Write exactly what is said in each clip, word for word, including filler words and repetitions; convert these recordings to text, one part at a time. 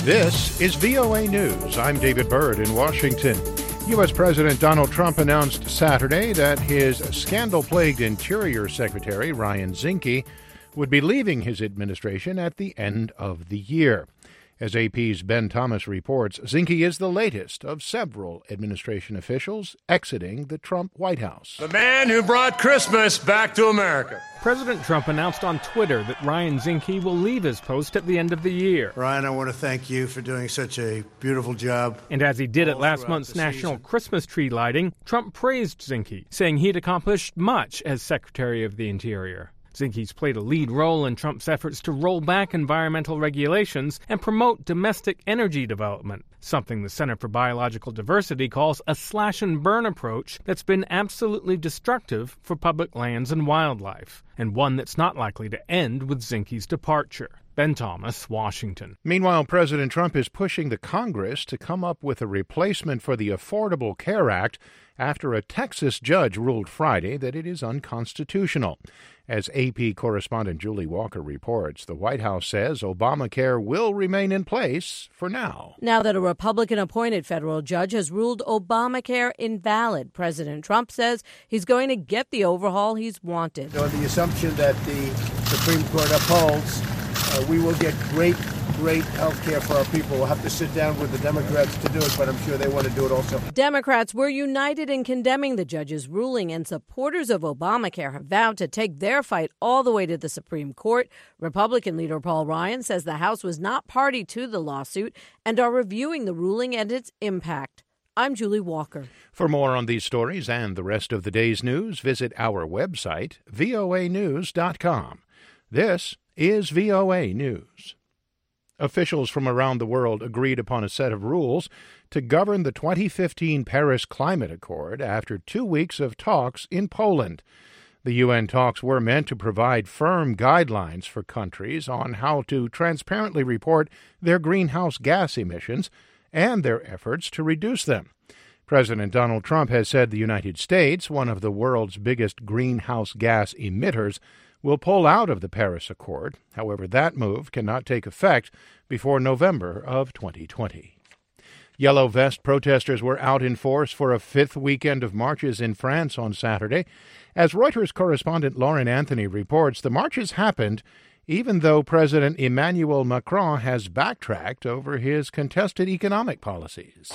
This is V O A News. I'm David Byrd in Washington. U S. President Donald Trump announced Saturday that his scandal-plagued Interior Secretary, Ryan Zinke, would be leaving his administration at the end of the year. As A P's Ben Thomas reports, Zinke is the latest of several administration officials exiting the Trump White House. The man who brought Christmas back to America. President Trump announced on Twitter that Ryan Zinke will leave his post at the end of the year. Ryan, I want to thank you for doing such a beautiful job. And as he did at last month's National season. Christmas tree lighting, Trump praised Zinke, saying he'd accomplished much as Secretary of the Interior. Zinke's played a lead role in Trump's efforts to roll back environmental regulations and promote domestic energy development, something the Center for Biological Diversity calls a slash-and-burn approach that's been absolutely destructive for public lands and wildlife, and one that's not likely to end with Zinke's departure. Ben Thomas, Washington. Meanwhile, President Trump is pushing the Congress to come up with a replacement for the Affordable Care Act after a Texas judge ruled Friday that it is unconstitutional. As A P correspondent Julie Walker reports, the White House says Obamacare will remain in place for now. Now that a Republican-appointed federal judge has ruled Obamacare invalid, President Trump says he's going to get the overhaul he's wanted. On the assumption that the Supreme Court upholds, uh, we will get great, great health care for our people. We'll have to sit down with the Democrats to do it, but I'm sure they want to do it also. Democrats were united in condemning the judge's ruling, and supporters of Obamacare have vowed to take their fight all the way to the Supreme Court. Republican leader Paul Ryan says the House was not party to the lawsuit and are reviewing the ruling and its impact. I'm Julie Walker. For more on these stories and the rest of the day's news, visit our website, V O A news dot com. This is V O A News. Officials from around the world agreed upon a set of rules to govern the twenty fifteen Paris Climate Accord after two weeks of talks in Poland. The U N talks were meant to provide firm guidelines for countries on how to transparently report their greenhouse gas emissions and their efforts to reduce them. President Donald Trump has said the United States, one of the world's biggest greenhouse gas emitters, will pull out of the Paris Accord. However, that move cannot take effect before November of twenty twenty. Yellow Vest protesters were out in force for a fifth weekend of marches in France on Saturday. As Reuters correspondent Lauren Anthony reports, the marches happened even though President Emmanuel Macron has backtracked over his contested economic policies.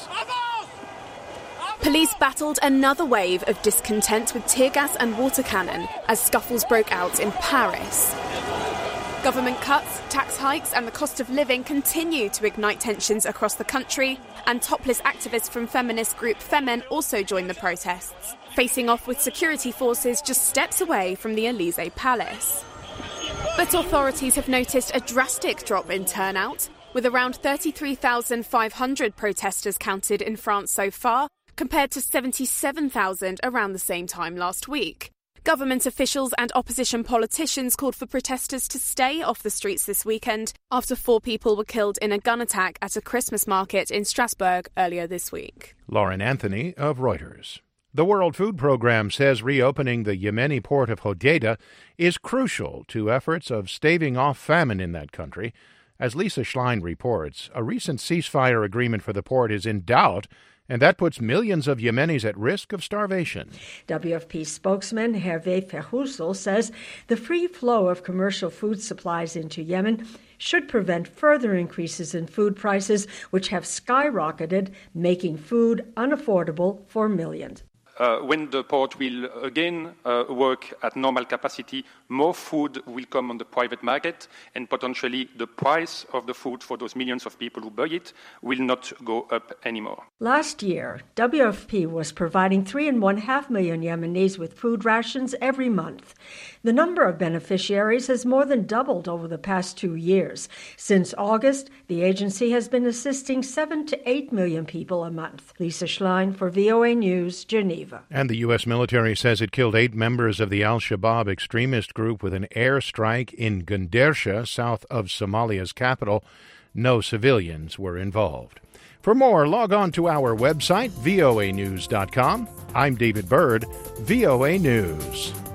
Police battled another wave of discontent with tear gas and water cannon as scuffles broke out in Paris. Government cuts, tax hikes and the cost of living continue to ignite tensions across the country, and topless activists from feminist group Femen also joined the protests, facing off with security forces just steps away from the Élysée Palace. But authorities have noticed a drastic drop in turnout, with around thirty-three thousand five hundred protesters counted in France so far, compared to seventy-seven thousand around the same time last week. Government officials and opposition politicians called for protesters to stay off the streets this weekend after four people were killed in a gun attack at a Christmas market in Strasbourg earlier this week. Lauren Anthony of Reuters. The World Food Program says reopening the Yemeni port of Hodeidah is crucial to efforts of staving off famine in that country. As Lisa Schlein reports, a recent ceasefire agreement for the port is in doubt, and that puts millions of Yemenis at risk of starvation. W F P spokesman Hervé Ferrousel says the free flow of commercial food supplies into Yemen should prevent further increases in food prices, which have skyrocketed, making food unaffordable for millions. Uh, when the port will again uh, work at normal capacity, more food will come on the private market, and potentially the price of the food for those millions of people who buy it will not go up anymore. Last year, W F P was providing three and one half million Yemenis with food rations every month. The number of beneficiaries has more than doubled over the past two years. Since August, the agency has been assisting seven to eight million people a month. Lisa Schlein for V O A News, Geneva. And the U S military says it killed eight members of the al-Shabaab extremist group with an airstrike in Gandersha, south of Somalia's capital. No civilians were involved. For more, log on to our website, V O A news dot com. I'm David Byrd, V O A News.